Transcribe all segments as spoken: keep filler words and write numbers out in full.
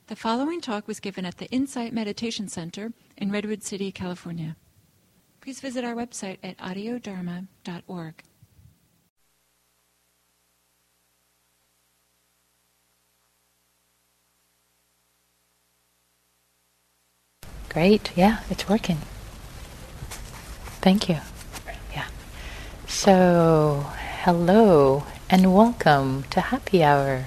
The following talk was given at the Insight Meditation Center in Redwood City, California. Please visit our website at audio dharma dot org. Great, yeah, it's working. Thank you. Yeah. So, hello and welcome to Happy Hour.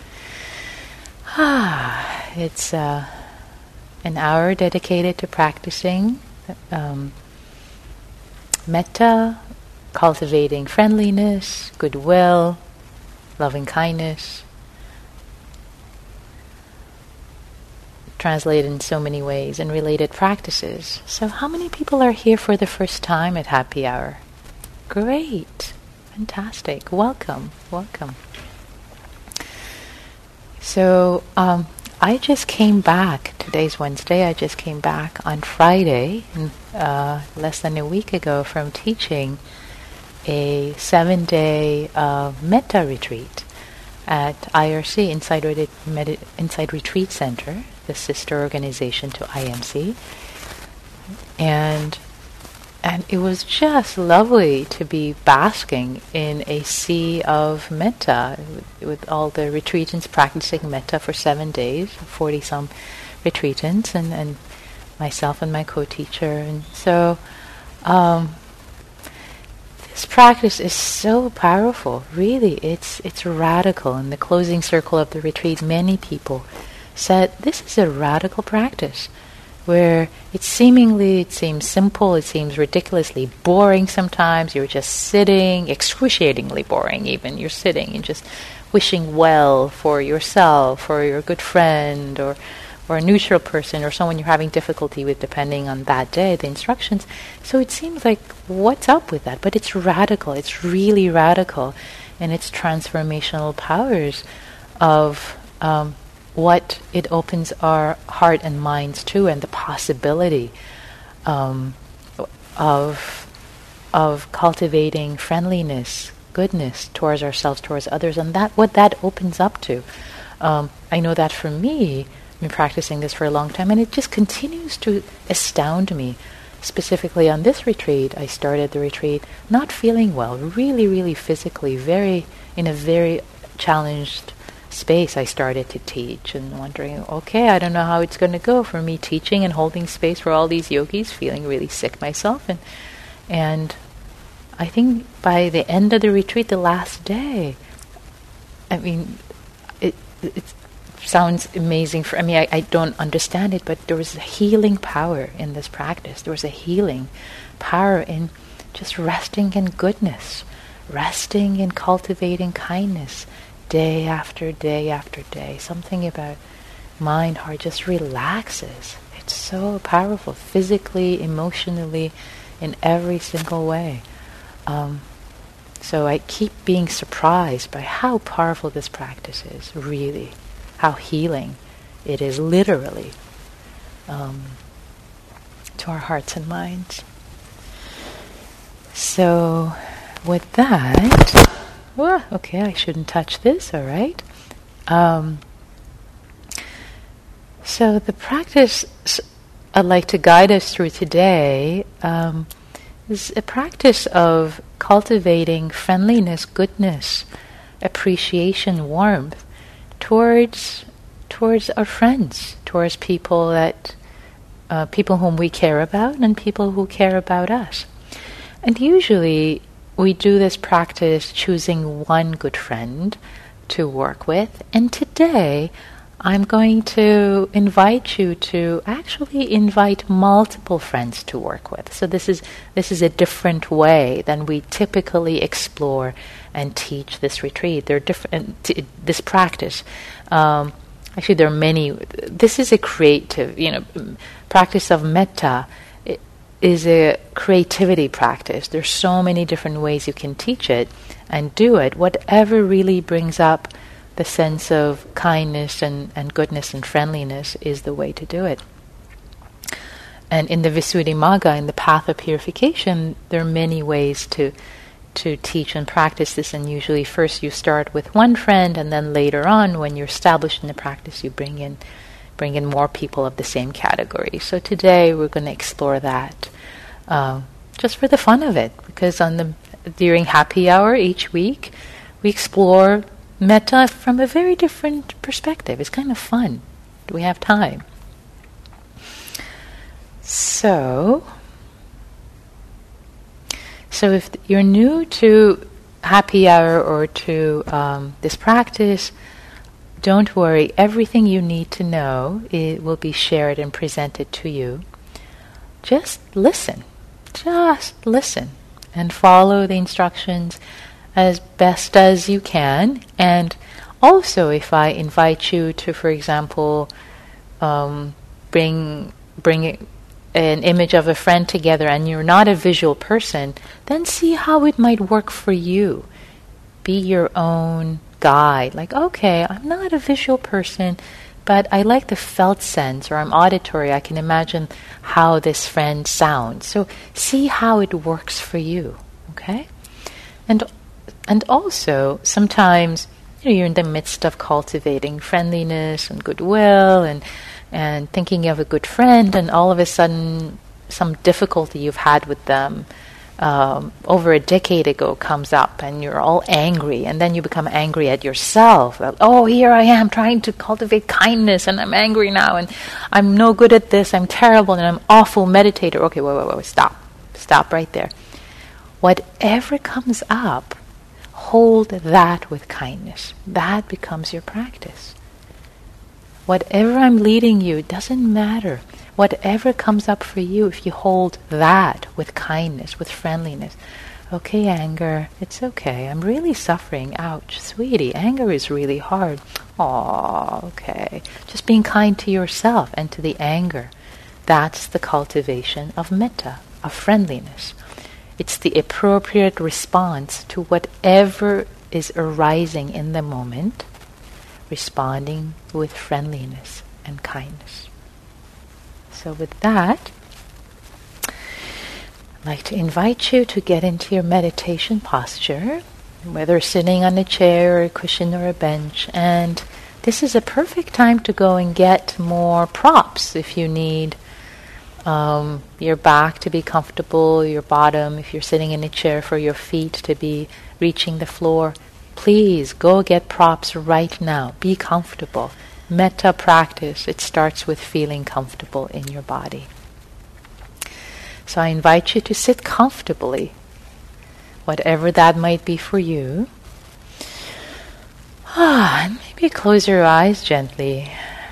Ah, it's uh, an hour dedicated to practicing um, metta, cultivating friendliness, goodwill, loving kindness. Translated in so many ways and related practices. So how many people are here for the first time at Happy Hour? Great. Fantastic. Welcome. Welcome. So um, I just came back. Today's Wednesday. I just came back on Friday, uh, less than a week ago, from teaching a seven-day uh, metta retreat at I R C, Inside, Redi- Medi- Inside Retreat Center, the sister organization to I M C. And and it was just lovely to be basking in a sea of metta, with, with all the retreatants practicing metta for seven days, forty-some retreatants, and, and myself and my co-teacher. And so um, this practice is so powerful. Really, it's it's radical. In the closing circle of the retreat, many people said this is a radical practice where it seemingly it seems simple, it seems ridiculously boring sometimes. You're just sitting, excruciatingly boring even. You're sitting and just wishing well for yourself or your good friend or or a neutral person or someone you're having difficulty with, depending on that day, the instructions. So it seems like, what's up with that? But it's radical. It's really radical in its transformational powers of um, what it opens our heart and minds to, and the possibility um, of of cultivating friendliness, goodness towards ourselves, towards others, and that what that opens up to. Um, I know that for me, I've been practicing this for a long time, and it just continues to astound me. Specifically on this retreat, I started the retreat not feeling well, really, really physically, very in a very challenged space. I started to teach and wondering, okay, I don't know how it's going to go for me teaching and holding space for all these yogis, feeling really sick myself. And and I think by the end of the retreat, the last day, I mean, it it sounds amazing. For I mean, I, I don't understand it, but there was a healing power in this practice. There was a healing power in just resting in goodness, resting in cultivating kindness, day after day after day. Something about mind, heart just relaxes. It's so powerful, physically, emotionally, in every single way. Um, so I keep being surprised by how powerful this practice is, really. How healing it is, literally, um, to our hearts and minds. So with that, well, okay, I shouldn't touch this, all right. Um, so the practice I'd like to guide us through today um, is a practice of cultivating friendliness, goodness, appreciation, warmth towards towards our friends, towards people that uh, people whom we care about, and people who care about us. And usually we do this practice choosing one good friend to work with. And today I'm going to invite you to actually invite multiple friends to work with. So this is this is a different way than we typically explore and teach this retreat. There are different t- this practice. Um, actually, there are many. This is a creative, you know, practice of metta. It is a creativity practice. There's so many different ways you can teach it and do it. Whatever really brings up the sense of kindness and, and goodness and friendliness is the way to do it. And in the Visuddhimagga, in the path of purification, there are many ways to to teach and practice this, and usually first you start with one friend, and then later on, when you're established in the practice, you bring in bring in more people of the same category. So today we're going to explore that, uh, just for the fun of it, because on the during happy hour each week, we explore metta from a very different perspective. It's kind of fun. We have time. So, so if you're new to happy hour or to um, this practice, don't worry. Everything you need to know, it will be shared and presented to you. Just listen. Just listen and follow the instructions as best as you can. And also, if I invite you to, for example, um, bring bring an image of a friend together and you're not a visual person, then see how it might work for you. Be your own guide. Like, okay, I'm not a visual person, but I like the felt sense, or I'm auditory. I can imagine how this friend sounds. So see how it works for you, okay? And and also, sometimes you know, you're in the midst of cultivating friendliness and goodwill and and thinking of a good friend, and all of a sudden some difficulty you've had with them um, over a decade ago comes up, and you're all angry, and then you become angry at yourself. Oh, here I am trying to cultivate kindness, and I'm angry now, and I'm no good at this, I'm terrible, and I'm awful meditator. Okay, wait, wait, wait, stop. Stop right there. Whatever comes up, hold that with kindness. That becomes your practice. Whatever I'm leading you, it doesn't matter. Whatever comes up for you, if you hold that with kindness, with friendliness. Okay, anger, it's okay. I'm really suffering. Ouch, sweetie, anger is really hard. Aw, okay. Just being kind to yourself and to the anger. That's the cultivation of metta, of friendliness. It's the appropriate response to whatever is arising in the moment, responding with friendliness and kindness. So with that, I'd like to invite you to get into your meditation posture, whether sitting on a chair or a cushion or a bench. And this is a perfect time to go and get more props if you need um, your back to be comfortable, your bottom, if you're sitting in a chair, for your feet to be reaching the floor. Please go get props right now. Be comfortable. Metta practice, it starts with feeling comfortable in your body. So I invite you to sit comfortably, whatever that might be for you. Ah, and maybe close your eyes gently.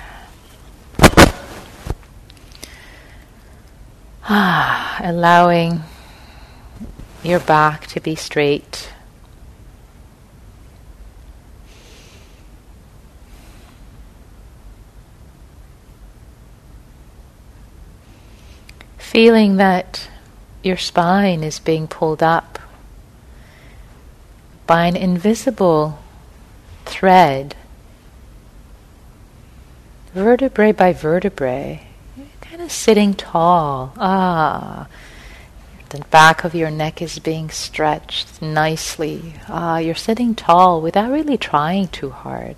Ah, allowing your back to be straight. Feeling that your spine is being pulled up by an invisible thread, vertebrae by vertebrae, kind of sitting tall. Ah, the back of your neck is being stretched nicely. Ah, you're sitting tall without really trying too hard.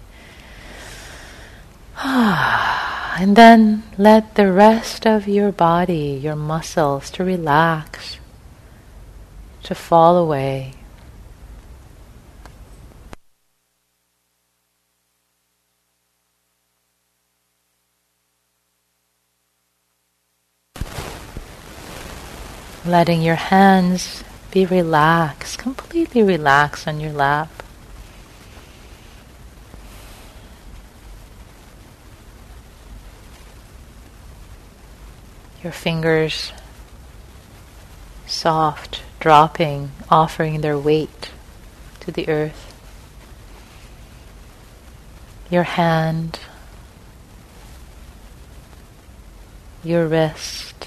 Ah. And then let the rest of your body, your muscles, to relax, to fall away. Letting your hands be relaxed, completely relaxed on your lap. Your fingers soft, dropping, offering their weight to the earth. Your hand, your wrist,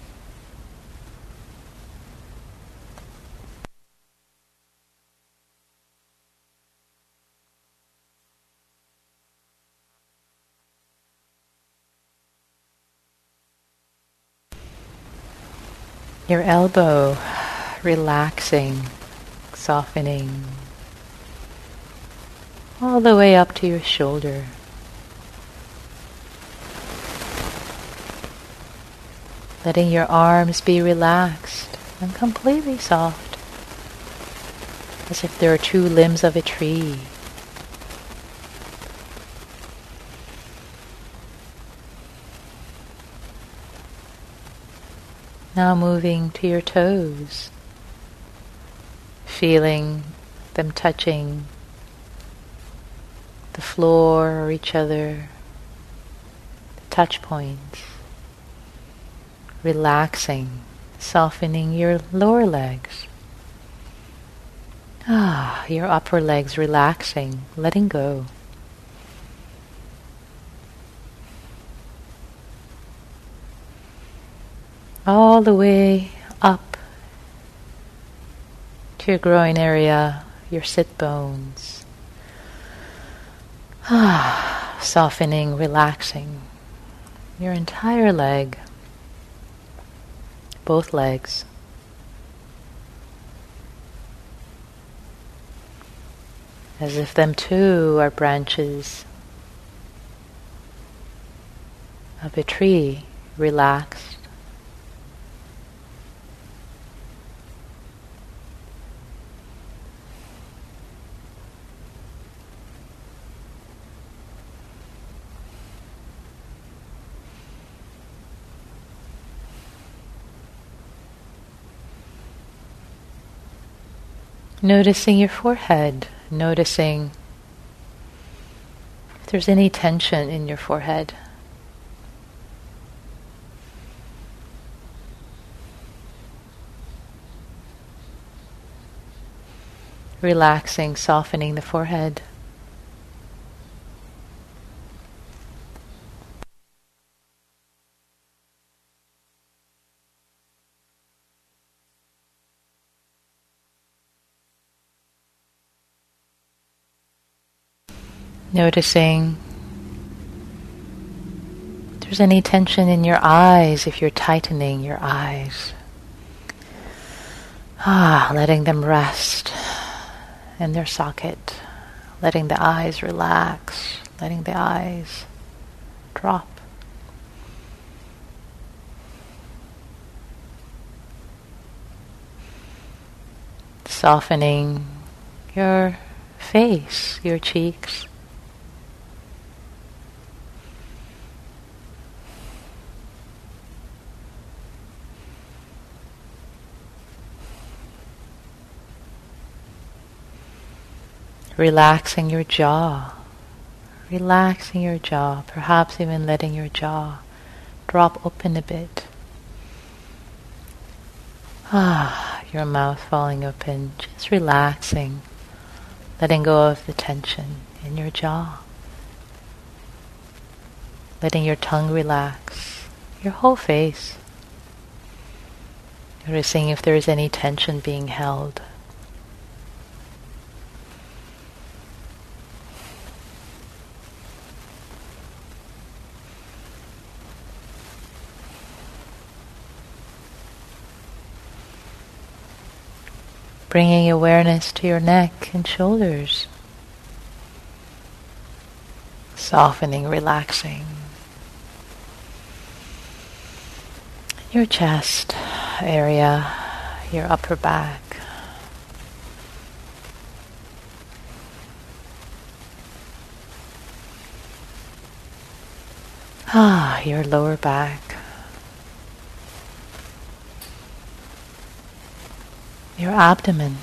your elbow, relaxing, softening, all the way up to your shoulder. letting your arms be relaxed and completely soft, as if there are two limbs of a tree. Now moving to your toes, feeling them touching the floor or each other, the touch points, relaxing, softening your lower legs. Ah, your upper legs relaxing, letting go. All the way up to your groin area, your sit bones. Ah, softening, relaxing your entire leg, both legs. As if them too are branches of a tree, relaxed. Noticing your forehead, noticing if there's any tension in your forehead. Relaxing, softening the forehead. Noticing if there's any tension in your eyes, if you're tightening your eyes. Ah, letting them rest in their socket, letting the eyes relax, letting the eyes drop. Softening your face, your cheeks. Relaxing your jaw, relaxing your jaw, perhaps even letting your jaw drop open a bit. Ah, your mouth falling open, just relaxing, letting go of the tension in your jaw. Letting your tongue relax, your whole face. Noticing if there is any tension being held. Bringing awareness to your neck and shoulders. Softening, relaxing. Your chest area, your upper back. Ah, your lower back. Your abdomen.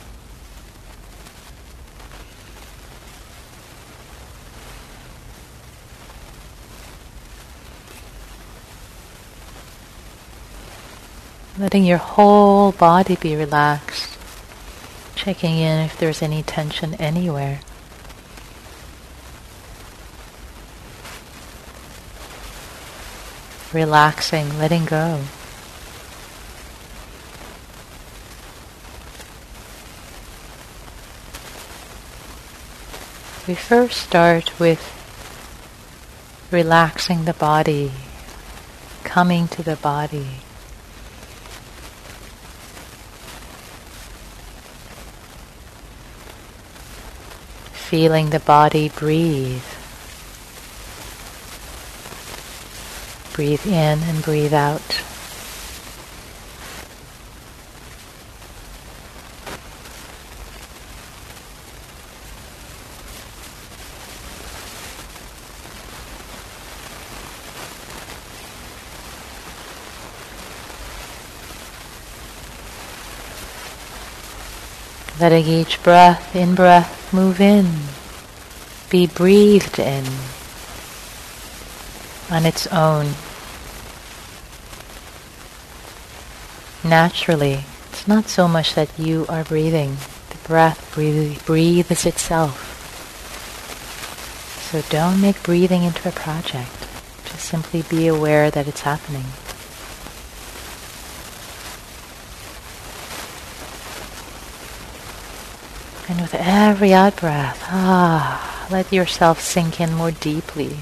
Letting your whole body be relaxed. Checking in if there's any tension anywhere. Relaxing, letting go. We first start with relaxing the body, coming to the body. Feeling the body breathe. Breathe in and breathe out. Letting each breath, in-breath, move in, be breathed in on its own. Naturally, it's not so much that you are breathing. The breath breathe, breathes itself. So don't make breathing into a project. Just simply be aware that it's happening. And with every out-breath, ah, let yourself sink in more deeply.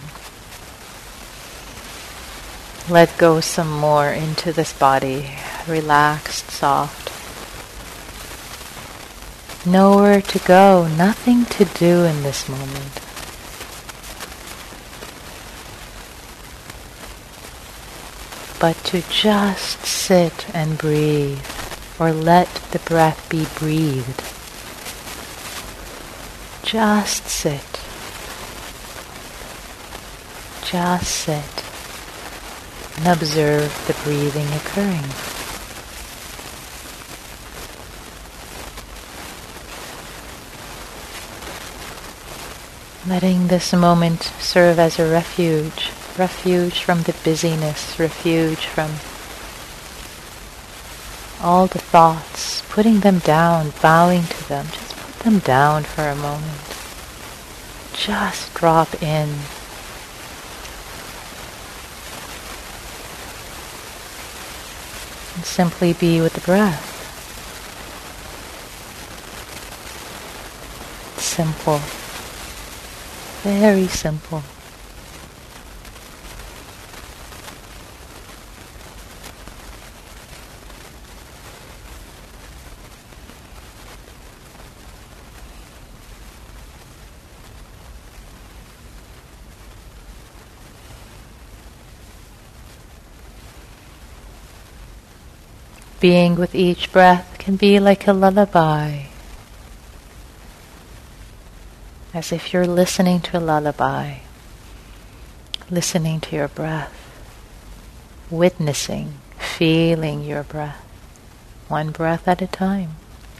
Let go some more into this body, relaxed, soft. Nowhere to go, nothing to do in this moment. But to just sit and breathe, or let the breath be breathed. Just sit. Just sit. And observe the breathing occurring. Letting this moment serve as a refuge, refuge from the busyness, refuge from all the thoughts, putting them down, bowing to them. Just put them down for a moment. Just drop in. And simply be with the breath. It's simple. Very simple. Being with each breath can be like a lullaby, as if you're listening to a lullaby, listening to your breath, witnessing, feeling your breath, one breath at a time.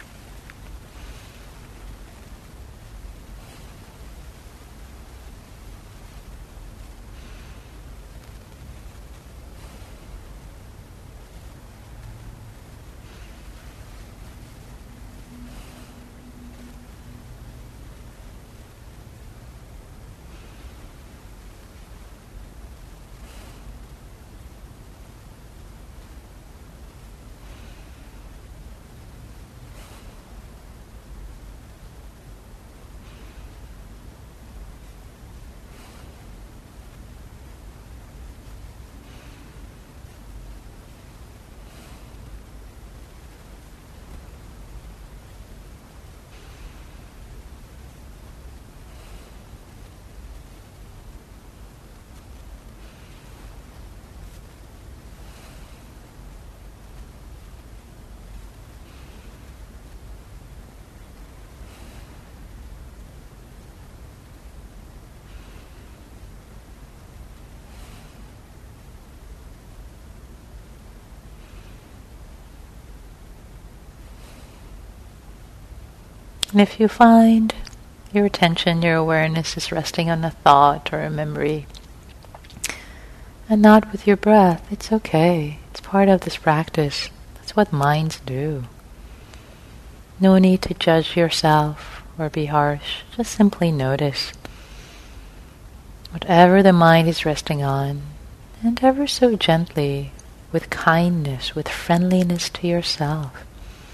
And if you find your attention, your awareness is resting on a thought or a memory, and not with your breath, it's okay. It's part of this practice. That's what minds do. No need to judge yourself or be harsh. Just simply notice whatever the mind is resting on, and ever so gently, with kindness, with friendliness to yourself.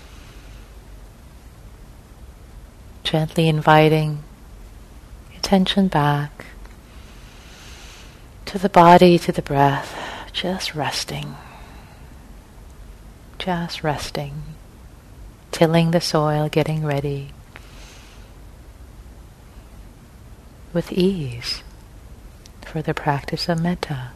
Gently inviting attention back to the body, to the breath, just resting, just resting, tilling the soil, getting ready with ease for the practice of metta.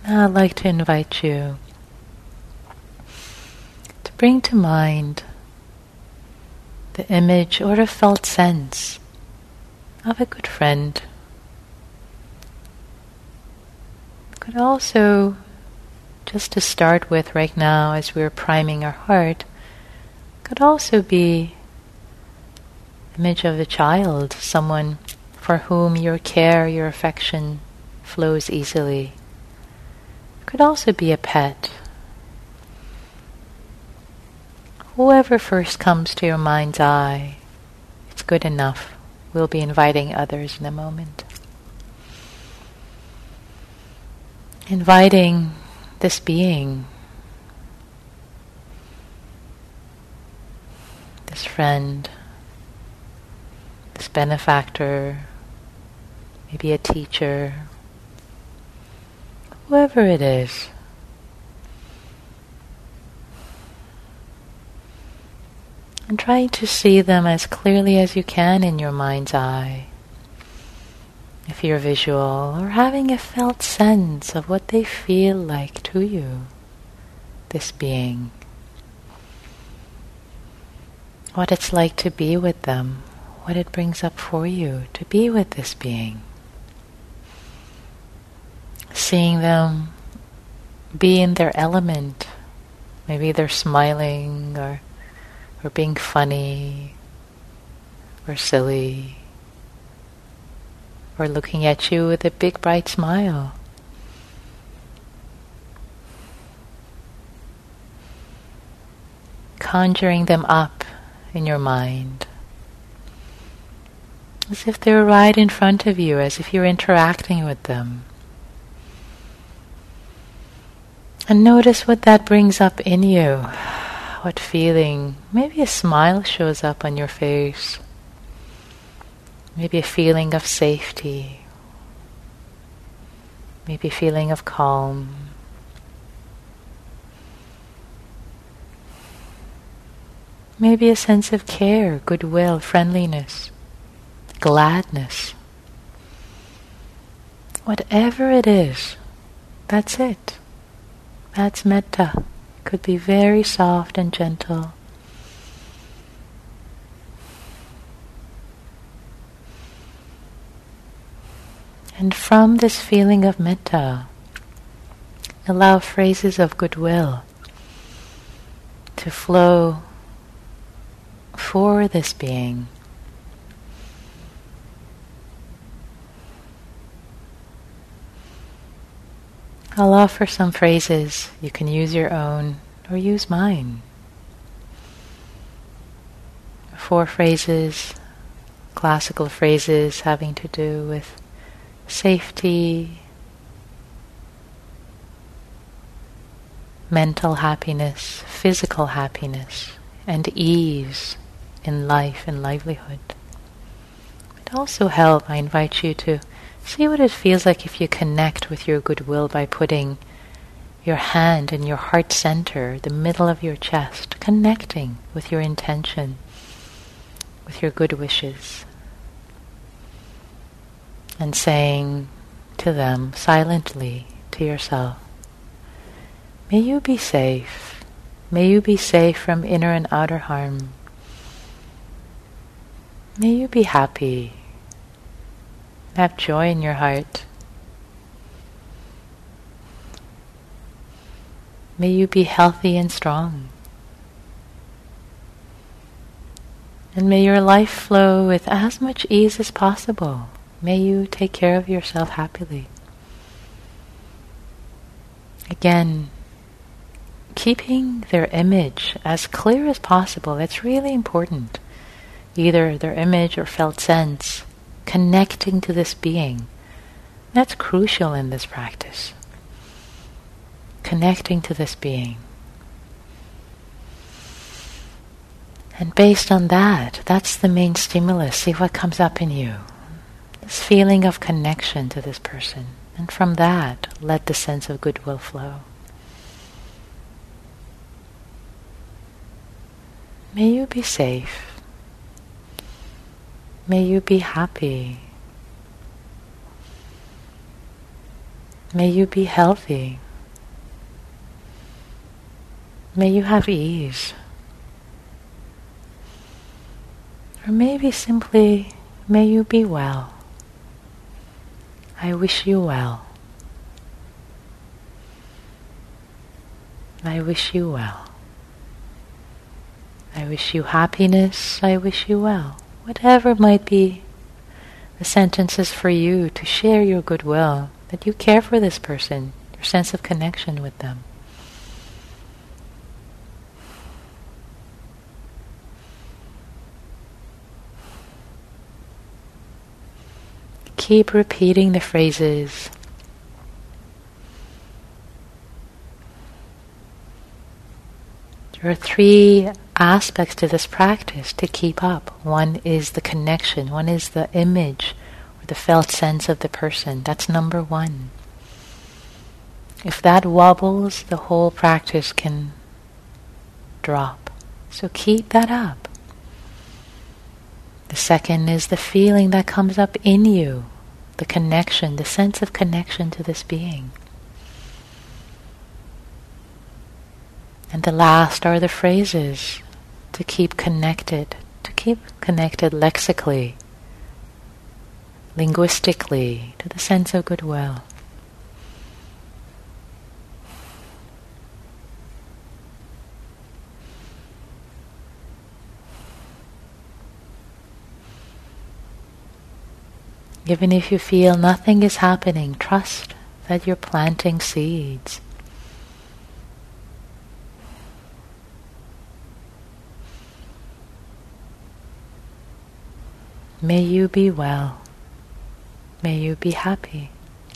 Now I'd like to invite you to bring to mind the image or a felt sense of a good friend. Could also, just to start with right now as we're priming our heart, could also be image of a child, someone for whom your care, your affection flows easily. Could also be a pet. Whoever first comes to your mind's eye, it's good enough. We'll be inviting others in a moment. Inviting this being, this friend, this benefactor, maybe a teacher, whoever it is. And trying to see them as clearly as you can in your mind's eye, if you're visual, or having a felt sense of what they feel like to you, this being. What it's like to be with them, what it brings up for you to be with this being. Seeing them be in their element, maybe they're smiling or or being funny or silly, or looking at you with a big bright smile. Conjuring them up in your mind, as if they're right in front of you, as if you're interacting with them. And notice what that brings up in you. What feeling? Maybe a smile shows up on your face. Maybe a feeling of safety. Maybe a feeling of calm. Maybe a sense of care, goodwill, friendliness, gladness. Whatever it is, that's it. That's metta. Could be very soft and gentle. And from this feeling of metta, allow phrases of goodwill to flow for this being. I'll offer some phrases. You can use your own or use mine. Four phrases, classical phrases having to do with safety, mental happiness, physical happiness, and ease in life and livelihood. It also help, I invite you to see what it feels like if you connect with your goodwill by putting your hand in your heart center, the middle of your chest, connecting with your intention, with your good wishes, and saying to them silently, to yourself, may you be safe, may you be safe from inner and outer harm, may you be happy, have joy in your heart. May you be healthy and strong. And may your life flow with as much ease as possible. May you take care of yourself happily. Again, keeping their image as clear as possible. That's really important. Either their image or felt sense. Connecting to this being. That's crucial in this practice. Connecting to this being. And based on that, that's the main stimulus. See what comes up in you. This feeling of connection to this person. And from that, let the sense of goodwill flow. May you be safe. May you be happy. May you be healthy. May you have ease. Or maybe simply, may you be well. I wish you well. I wish you well. I wish you happiness. I wish you well. Whatever might be the sentences for you to share your goodwill, that you care for this person, your sense of connection with them. Keep repeating the phrases. There are three aspects to this practice to keep up. One is the connection. One is the image or the felt sense of the person. That's number one. If that wobbles, the whole practice can drop. So keep that up. The second is the feeling that comes up in you, the connection, the sense of connection to this being. And the last are the phrases to keep connected, to keep connected lexically, linguistically, to the sense of goodwill. Even if you feel nothing is happening, trust that you're planting seeds. May you be well. May you be happy.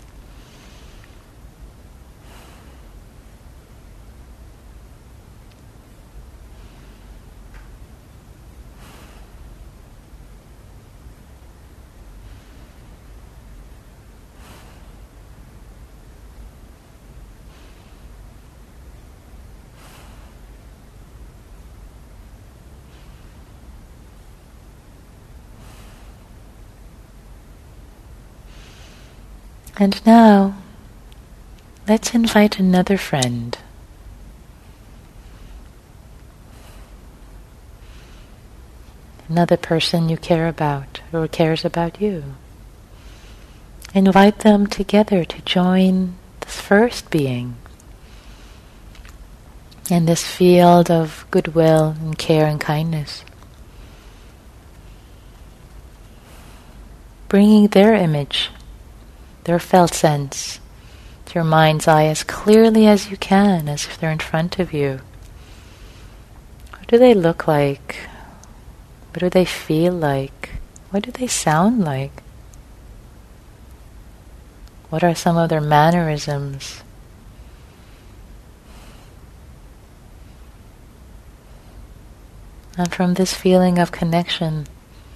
And now, let's invite another friend. Another person you care about or cares about you. Invite them together to join this first being in this field of goodwill and care and kindness. Bringing their image, their felt sense, to your mind's eye as clearly as you can, as if they're in front of you. What do they look like? What do they feel like? What do they sound like? What are some of their mannerisms? And from this feeling of connection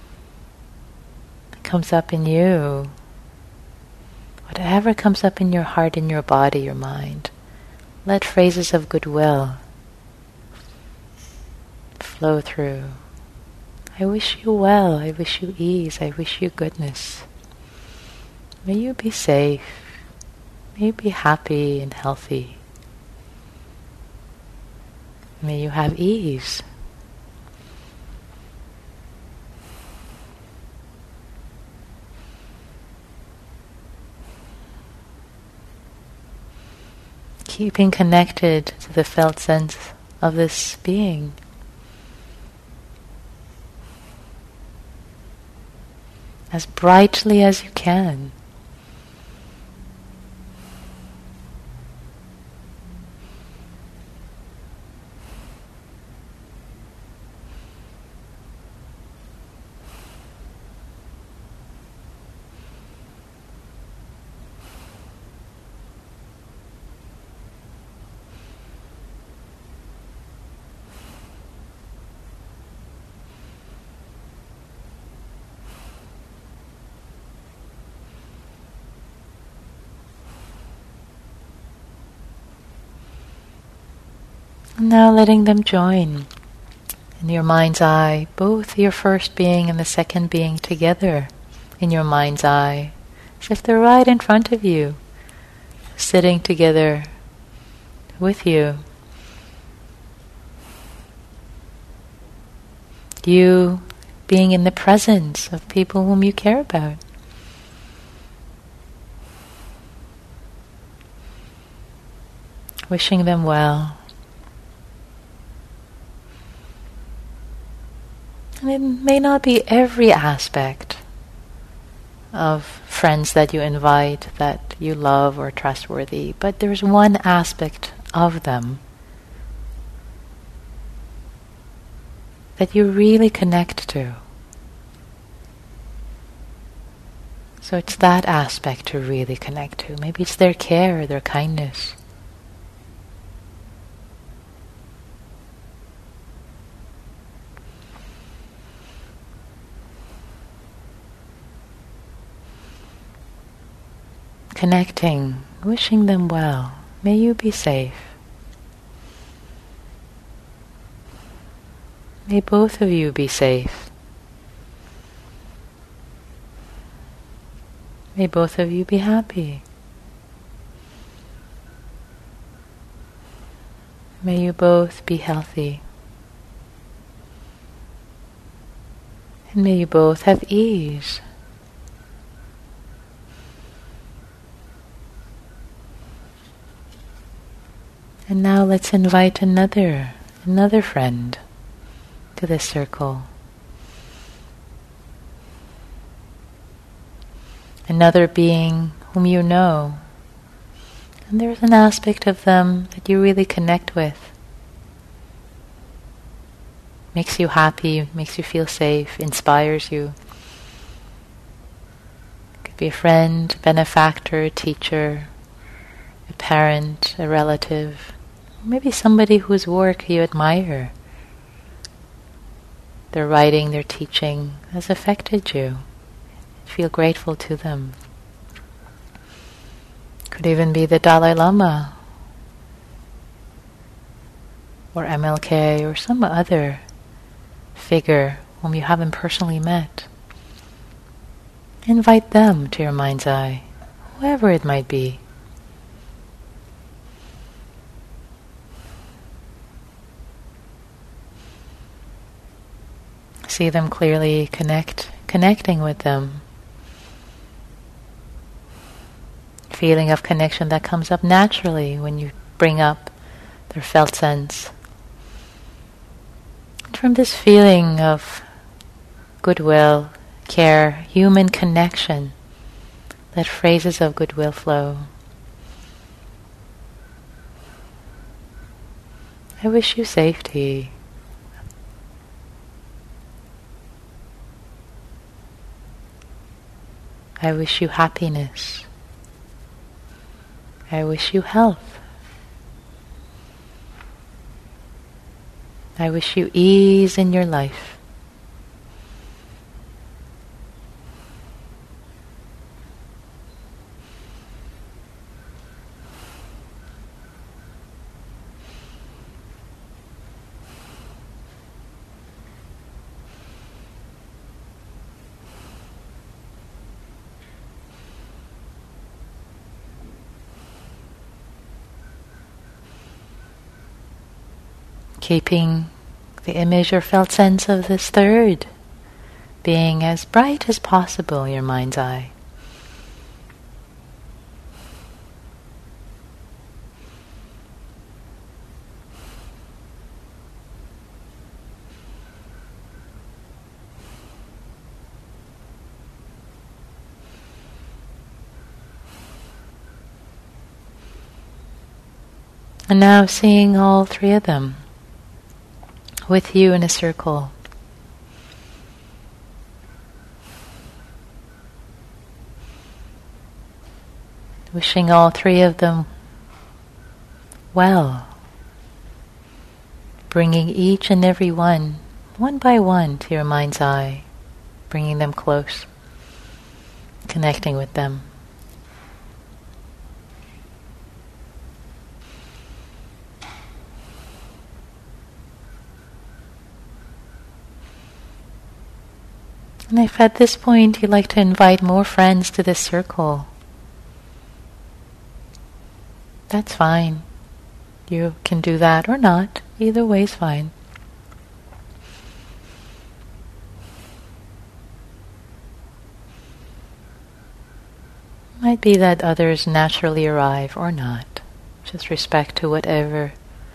that comes up in you, whatever comes up in your heart, in your body, your mind, let phrases of goodwill flow through. I wish you well, I wish you ease, I wish you goodness. May you be safe, may you be happy and healthy. May you have ease. Keeping connected to the felt sense of this being. As brightly as you can. Now letting them join in your mind's eye, both your first being and the second being together in your mind's eye, as if they're right in front of you, sitting together with you. You being in the presence of people whom you care about. Wishing them well. And it may not be every aspect of friends that you invite that you love or trustworthy, but there's one aspect of them that you really connect to. So it's that aspect to really connect to. Maybe it's their care, their kindness. Connecting, wishing them well. May you be safe. May both of you be safe. May both of you be happy. May you both be healthy. And may you both have ease. And now let's invite another, another friend to this circle. Another being whom you know. And there's an aspect of them that you really connect with. Makes you happy, makes you feel safe, inspires you. It could be a friend, benefactor, a teacher, a parent, a relative. Maybe somebody whose work you admire. Their writing, their teaching has affected you. Feel grateful to them. Could even be the Dalai Lama or M L K or some other figure whom you haven't personally met. Invite them to your mind's eye, whoever it might be. See them clearly, connect, connecting with them. Feeling of connection that comes up naturally when you bring up their felt sense. And from this feeling of goodwill, care, human connection, let phrases of goodwill flow. I wish you safety. I wish you happiness. I wish you health. I wish you ease in your life. Keeping the image or felt sense of this third being as bright as possible in your mind's eye. And now seeing all three of them with you in a circle. Wishing all three of them well. Bringing each and every one, one by one, to your mind's eye. Bringing them close. Connecting with them. And if at this point you'd like to invite more friends to this circle, That's fine. You can do that or not. Either way is fine. Might be that others naturally arrive or not. Just respect to whatever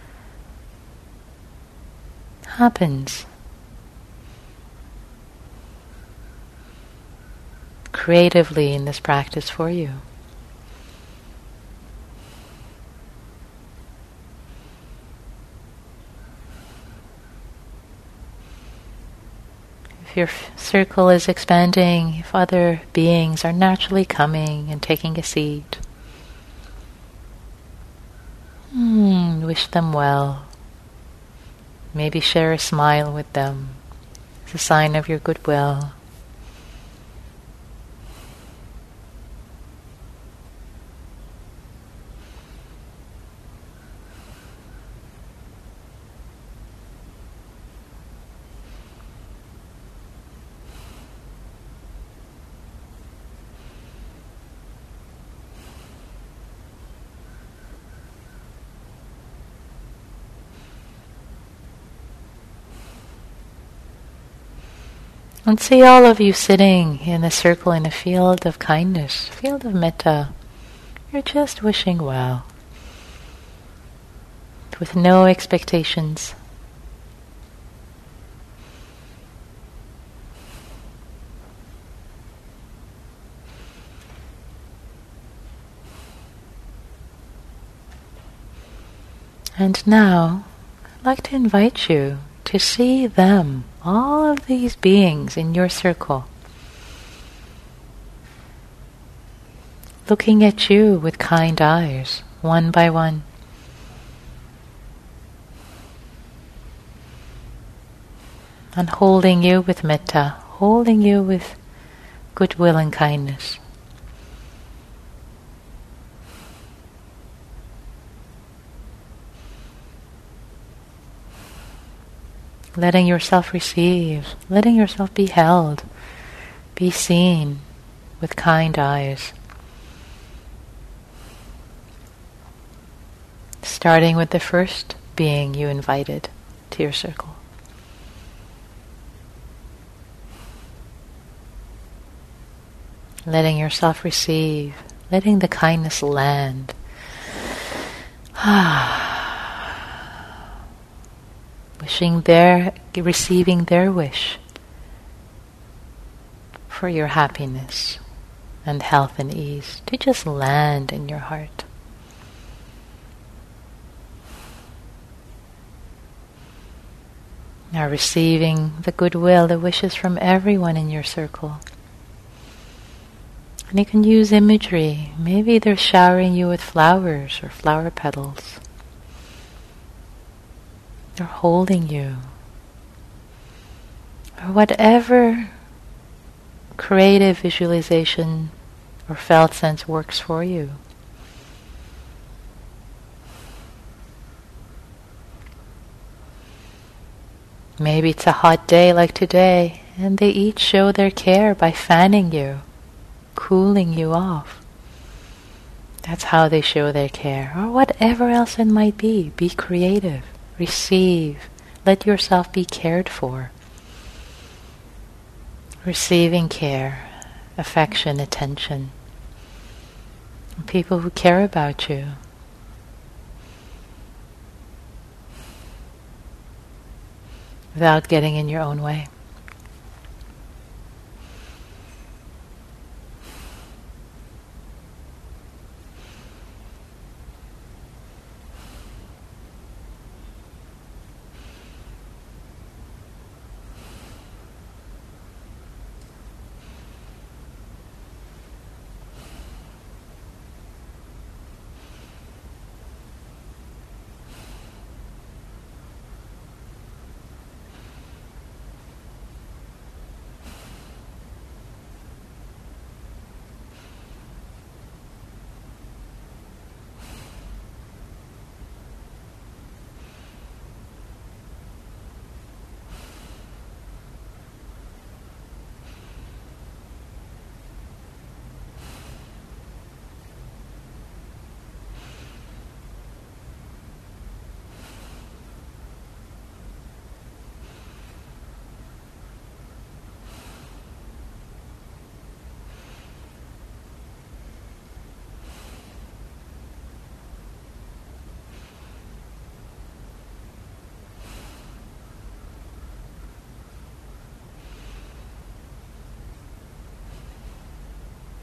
happens. Creatively in this practice for you. If your f- circle is expanding, if other beings are naturally coming and taking a seat, hmm, wish them well. Maybe share a smile with them. It's a sign of your goodwill. And see all of you sitting in a circle in a field of kindness, field of metta. You're just wishing well, with no expectations. And now, I'd like to invite you to see them, all of these beings in your circle, looking at you with kind eyes, one by one. And holding you with metta, holding you with goodwill and kindness. Letting yourself receive, letting yourself be held, be seen with kind eyes. Starting with the first being you invited to your circle. Letting yourself receive, letting the kindness land. Wishing their, receiving their wish for your happiness and health and ease to just land in your heart. Now receiving the goodwill, the wishes from everyone in your circle. And you can use imagery. Maybe they're showering you with flowers or flower petals. They're holding you. Or whatever creative visualization or felt sense works for you. Maybe it's a hot day like today, and they each show their care by fanning you, cooling you off. That's how they show their care. Or whatever else it might be. Be creative. Receive. Let yourself be cared for. Receiving care, affection, attention. People who care about you. Without getting in your own way.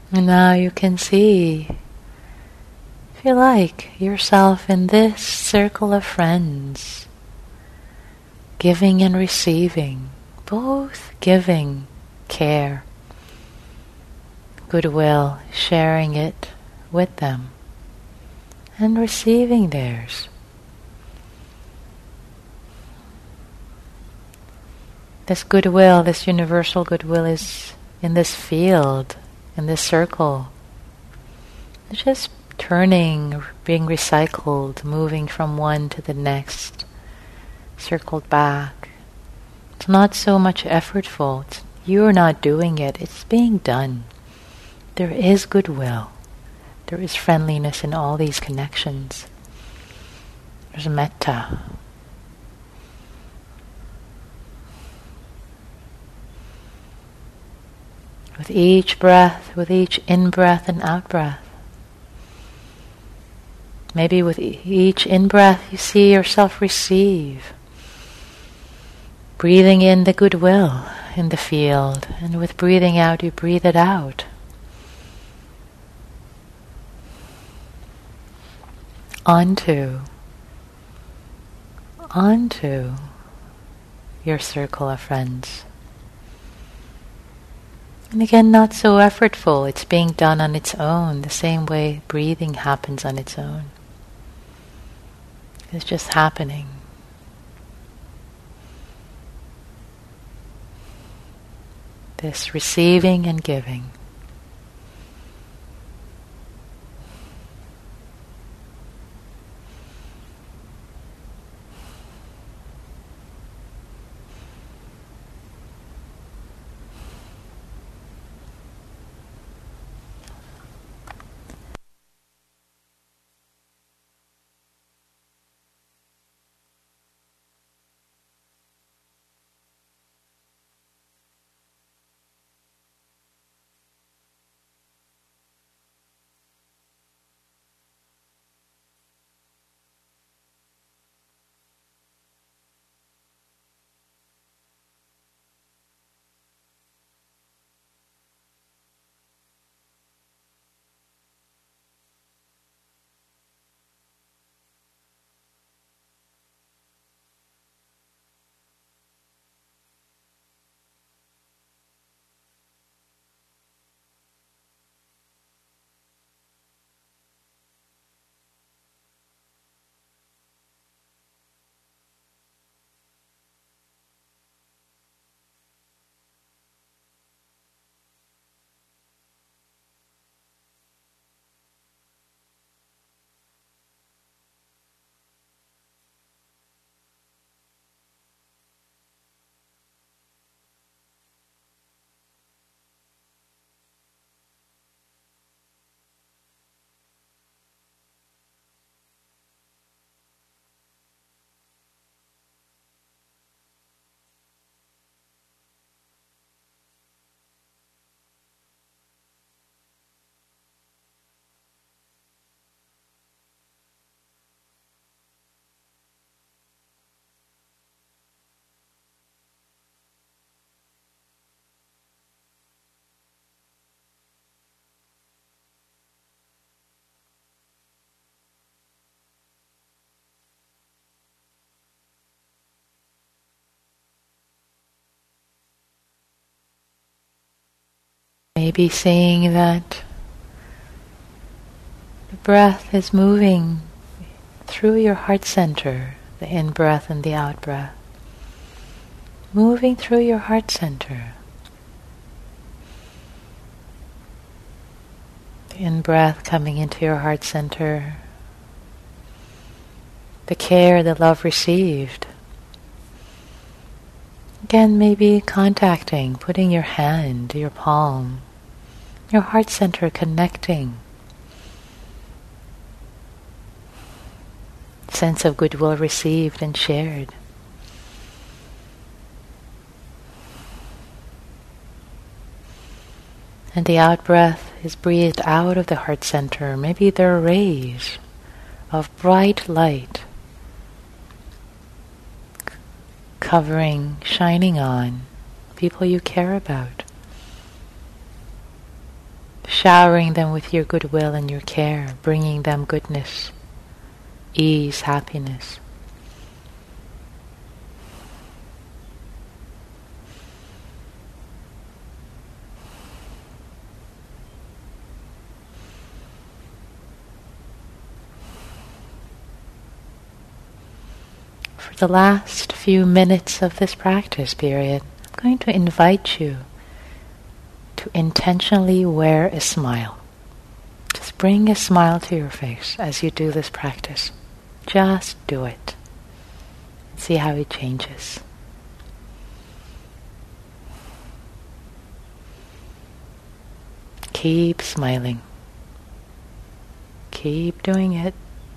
And now you can see, if you like, yourself in this circle of friends, giving and receiving, both giving care, goodwill, sharing it with them, and receiving theirs. This goodwill, this universal goodwill is in this field, in this circle. It's just turning, being recycled, moving from one to the next, circled back. It's not so much effortful. It's, you're not doing it. It's being done. There is goodwill. There is friendliness in all these connections. There's metta. With each breath, with each in-breath and out-breath. Maybe with each in-breath you see yourself receive. Breathing in the goodwill in the field, and with breathing out you breathe it out. Onto, onto your circle of friends. And again, not so effortful. It's being done on its own, the same way breathing happens on its own. It's just happening. This receiving and giving. Maybe seeing that the breath is moving through your heart center, the in-breath and the out-breath. Moving through your heart center. The in-breath coming into your heart center. The care, the love received. Again, maybe contacting, putting your hand, your palm, your heart center, connecting. Sense of goodwill received and shared. And the out-breath is breathed out of the heart center. Maybe there are rays of bright light covering, shining on people you care about. showering them with your goodwill and your care, bringing them goodness, ease, happiness. For the last few minutes of this practice period, I'm going to invite you to intentionally wear a smile. Just bring a smile to your face as you do this practice. Just do it. See how it changes. Keep smiling. Keep doing it.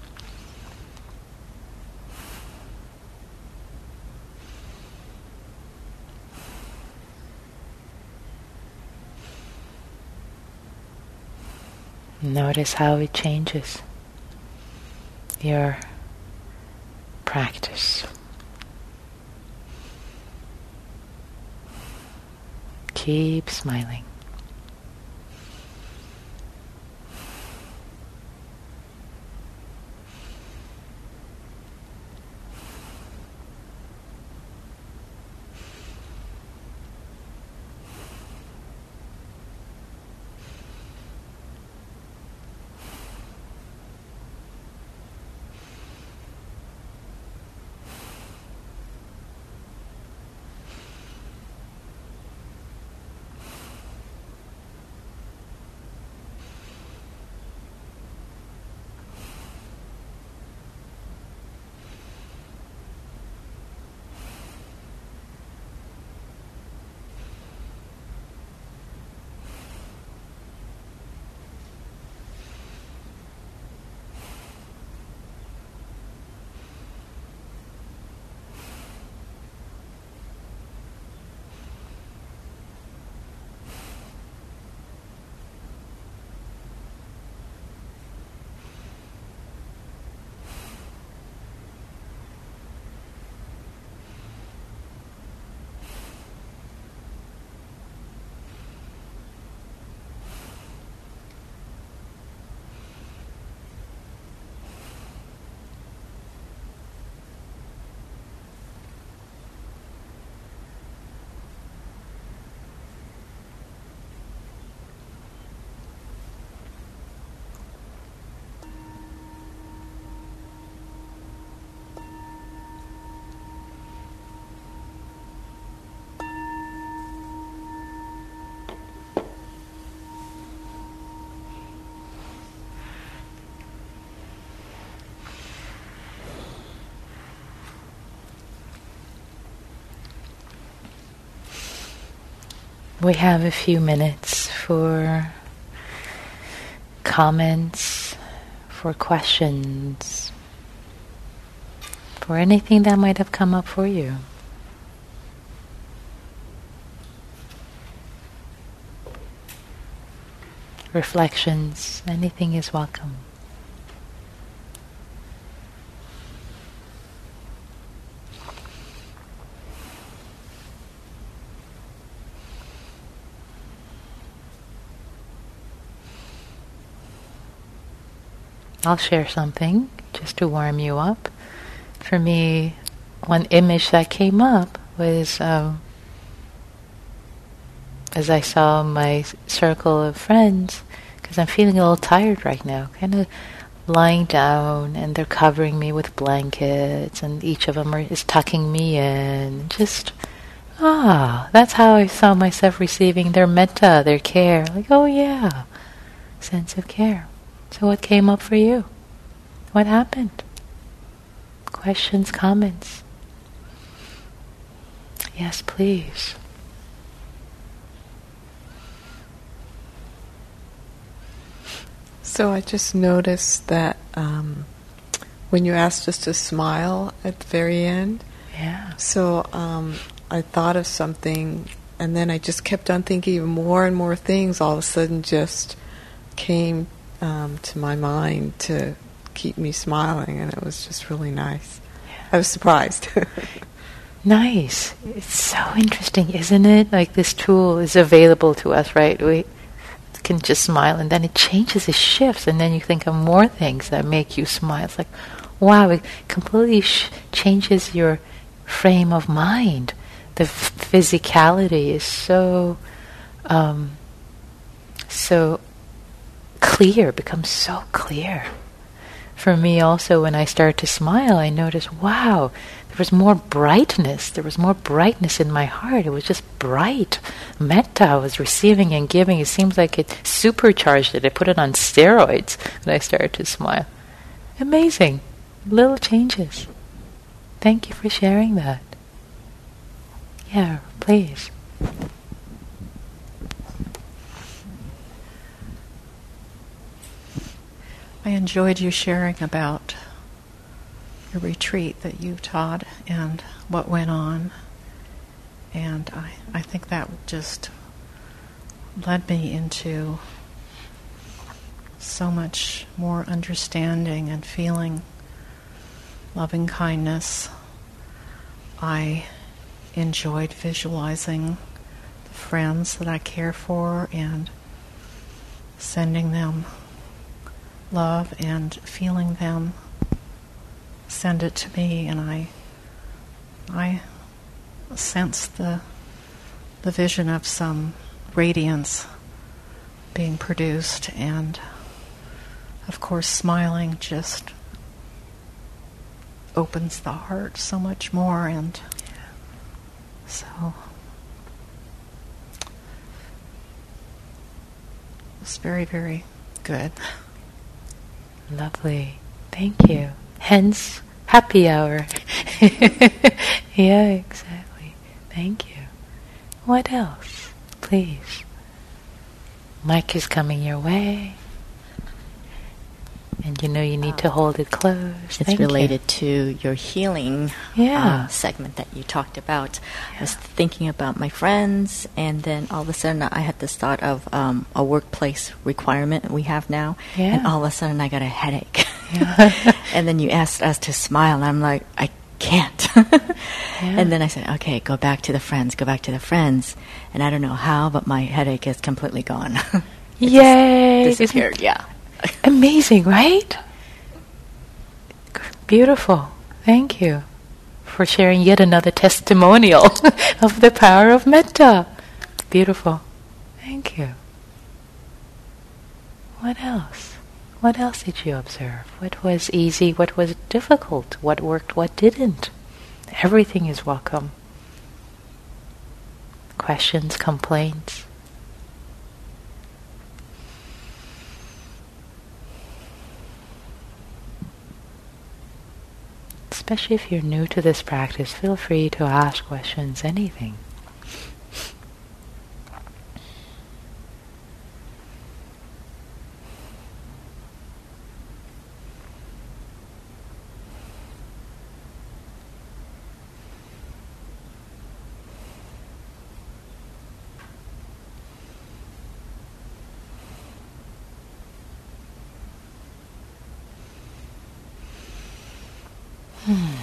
Notice how it changes your practice. Keep smiling. We have a few minutes for comments, for questions, for anything that might have come up for you. Reflections, anything is welcome. I'll share something just to warm you up. For me, one image that came up was um, as I saw my circle of friends, because I'm feeling a little tired right now, kind of lying down, and they're covering me with blankets, and each of them are, is tucking me in. Just, ah, that's how I saw myself receiving their metta, their care. Like, oh yeah, sense of care. So what came up for you? What happened? Questions, comments? Yes, please. So I just noticed that um, when you asked us to smile at the very end, yeah. So um, I thought of something, and then I just kept on thinking of more and more things. All of a sudden, just came um, to my mind to keep me smiling, and it was just really nice. Yeah. I was surprised. Nice. It's so interesting, isn't it? Like this tool is available to us, right? We can just smile, and then it changes, it shifts, and then you think of more things that make you smile. It's like, wow, it completely sh- changes your frame of mind. The f- physicality is so, um, so clear, becomes so clear. For me also, when I start to smile, I notice, wow, there was more brightness. There was more brightness in my heart. It was just bright. Metta, I was receiving and giving. It seems like it supercharged it. I put it on steroids when I started to smile. Amazing. Little changes. Thank you for sharing that. Yeah, please. I enjoyed you sharing about your retreat that you taught and what went on. And I, I think that just led me into so much more understanding and feeling loving kindness. I enjoyed visualizing the friends that I care for and sending them love and feeling them send it to me, and I I sense the the vision of some radiance being produced, and of course smiling just opens the heart so much more, and so it's very, very good. Lovely. Thank you. Hence, happy hour. Yeah, exactly. Thank you. What else? Please. Mic is coming your way. And you know you need to hold it close. It's Thank related you. to your healing Yeah. uh, segment that you talked about. Yeah. I was thinking about my friends, and then all of a sudden I had this thought of um, a workplace requirement we have now, Yeah. and all of a sudden I got a headache. Yeah. And then you asked us to smile, and I'm like, I can't. Yeah. And then I said, okay, go back to the friends, go back to the friends. And I don't know how, but my headache is completely gone. It Yay! just disappeared, yeah. Amazing, right? Beautiful. Thank you for sharing yet another testimonial of the power of metta. Beautiful. Thank you. What else? What else did you observe? What was easy? What was difficult? What worked? What didn't? Everything is welcome. Questions, complaints. Especially if you're new to this practice, feel free to ask questions, anything. Hmm.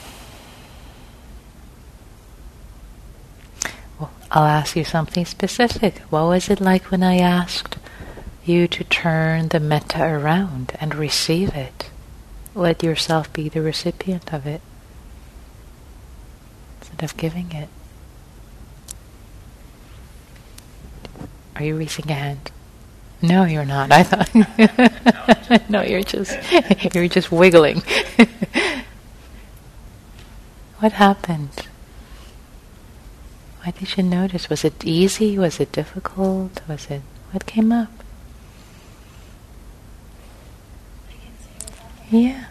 Well, I'll ask you something specific. What was it like when I asked you to turn the metta around and receive it? Let yourself be the recipient of it instead of giving it. Are you raising a hand? No, you're not. I thought. No, you're just you're just wiggling. What happened? What did you notice? Was it easy? Was it difficult? Was it what came up? Yeah.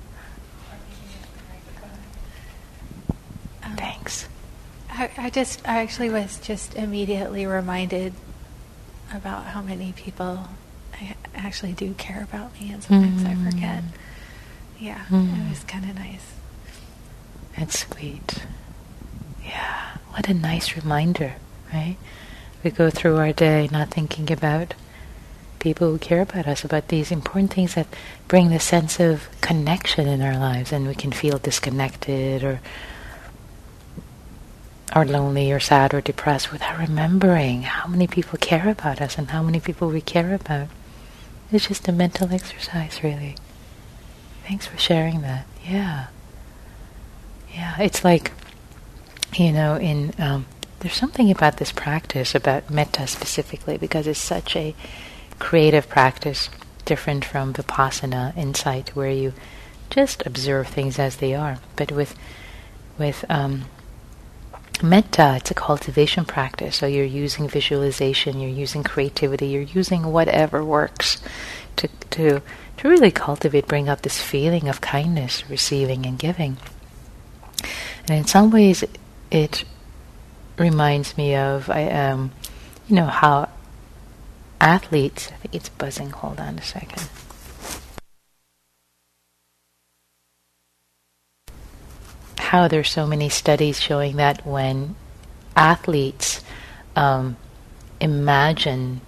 Um, Thanks. I, I just, I actually was just immediately reminded about how many people I actually do care about me, and sometimes Mm. I forget. Yeah, Mm. it was kind of nice. That's sweet. Yeah, what a nice reminder, right? We go through our day not thinking about people who care about us, about these important things that bring the sense of connection in our lives, and we can feel disconnected or are lonely or sad or depressed without remembering how many people care about us and how many people we care about. It's just a mental exercise, really. Thanks for sharing that. Yeah. Yeah, it's like, you know, in um, there's something about this practice, about metta specifically, because it's such a creative practice, different from vipassana, insight, where you just observe things as they are. But with with um, metta, it's a cultivation practice. So you're using visualization, you're using creativity, you're using whatever works to to to really cultivate, bring up this feeling of kindness, receiving and giving. And in some ways, it reminds me of, I um, you know, how athletes. I think it's buzzing. Hold on a second. How there's so many studies showing that when athletes um, imagine,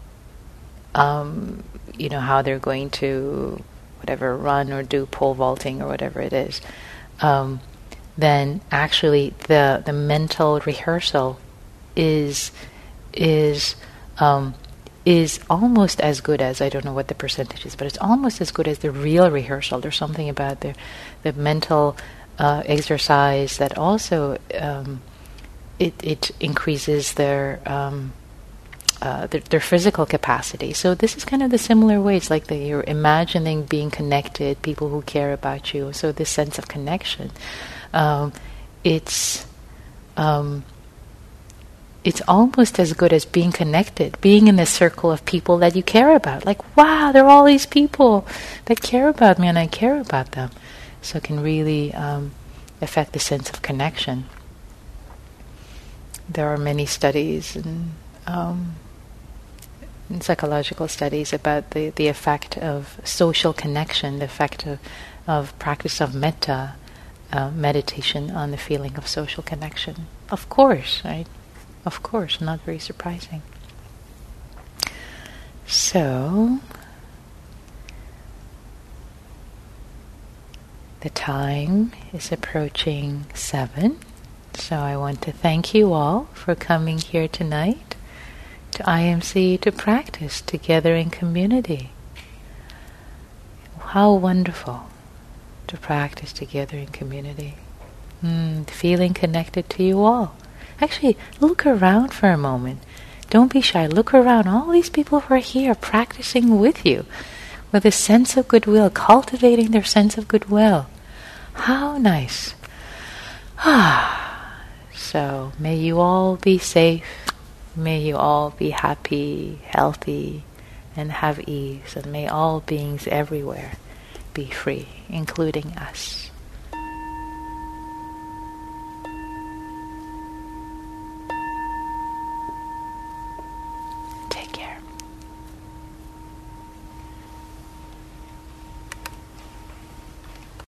um, you know, how they're going to whatever run or do pole vaulting or whatever it is, um, then actually the the mental rehearsal is is um, is almost as good as, I don't know what the percentage is, but it's almost as good as the real rehearsal. There's something about the the mental uh, exercise that also um, it it increases their um, uh, their, their physical capacity. So this is kind of the similar way. It's like the, you're imagining being connected, people who care about you. So this sense of connection. Um, it's um, it's almost as good as being connected, being in a circle of people that you care about. Like, wow, there are all these people that care about me and I care about them. So it can really um, affect the sense of connection. There are many studies and, um, and psychological studies about the, the effect of social connection, the effect of, of practice of metta, Uh, meditation on the feeling of social connection. Of course, right? Of course, not very surprising. So, the time is approaching seven, so I want to thank you all for coming here tonight to I M C to practice together in community. How wonderful to practice together in community. Mm, feeling connected to you all. Actually, look around for a moment. Don't be shy. Look around. All these people who are here practicing with you, with a sense of goodwill, cultivating their sense of goodwill. How nice. So, may you all be safe. May you all be happy, healthy, and have ease. And may all beings everywhere be free, including us.